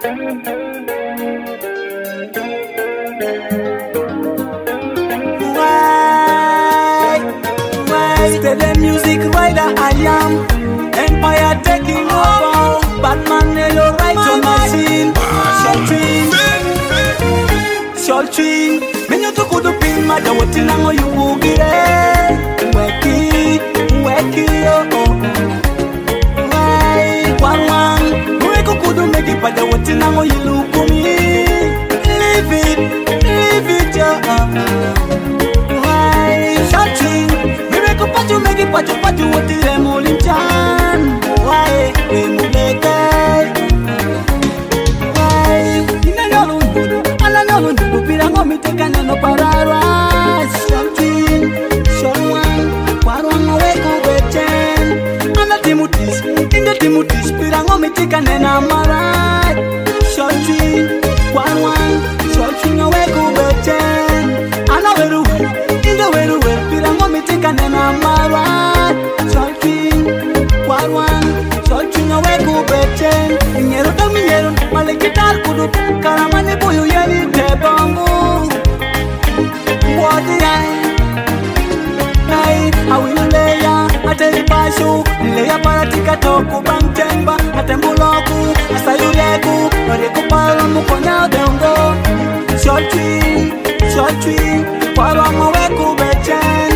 Steady music rider I am. Empire taking over. Batman hello right on machine. Shortring. Menyo to kudu pin mada woti nango yubugire. Weki oh. Wang. Mweko kudu megi pada woti nango yilukumi. Leave it Shortring. Paju megi paju wotire mulinchan. Why we muleke? Why ina nyolundu ala nyolundu pirango mitekana no parara. Shortring warwang weko bechen. Ana timutis pirango mitekana na marai. Shortring warwang weko bechen. Ana weru pirango mitekana na marai. Shortring weko bechen. Minyero malekitar kudu karamane boyu yeni tebangu. Wadi ai awileya ateri pashu leya paratika toku bangtemba atembuloku asayuleku oreko pala mukonya dongo. Shortring warwang weko bechen.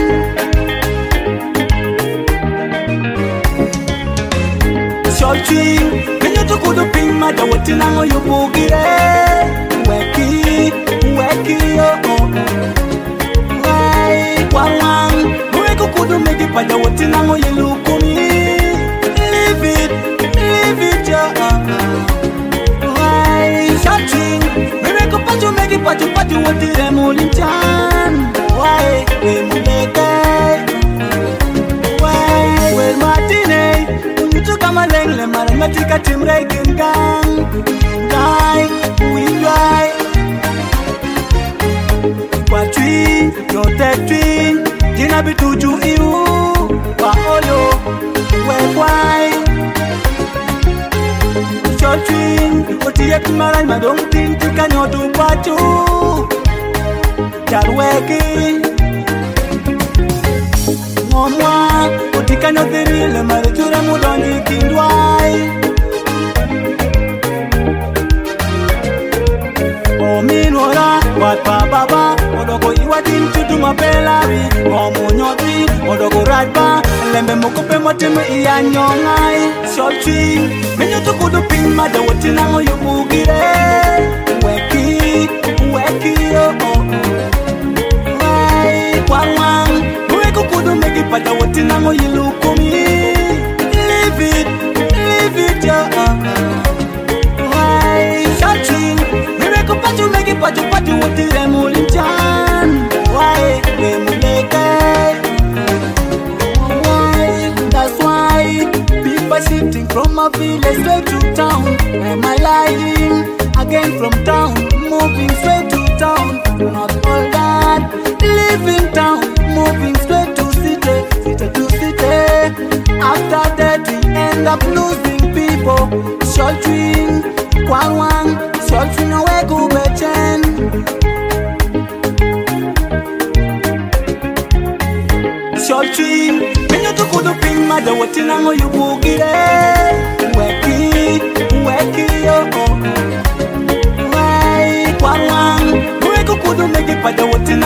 Shortring, menyo to kudu pin mada woti nango yubugire. Weki oh. Wang, mweko kudu megi pada woti nango yilukumi. Leave it Shortring, mweko paju megi paju woti remulinchan. Why we muleke? Well Martine, unito kama lengle marangatika timre gang. We fly. Kwa twin, no tech twin. Jina bituju iu. Wa olo, we why. Shortring, otiye kumarai madong tin tika nyotu patu. Jarweki. Momwa, utika nyotirile maritura mudonji kindwai. Ominora, wat baba, odoko iwadin tutu mapelari. Omunyoti, odoko radba, lembe mokope motime iya nyongai. Shortring, menyo to kudu pin mada woti nango yubugire. Weki oh. Wang, mweko kudu megi pada woti nango yilukumi. Leave it Shortring, mweko paju megi paju woti remulinchan. Why we muleke? That's why people shifting from a village straight to town. Am I lying? Again from town, moving straight to town. Not all that, live in town, moving straight to city to city. After that we end up losing people. Shortring, Shortring weko bechen. Shortring, menyo to kudu pin mada woti nango yubugire. Weki oh. Wang, mweko kudu megi pada woti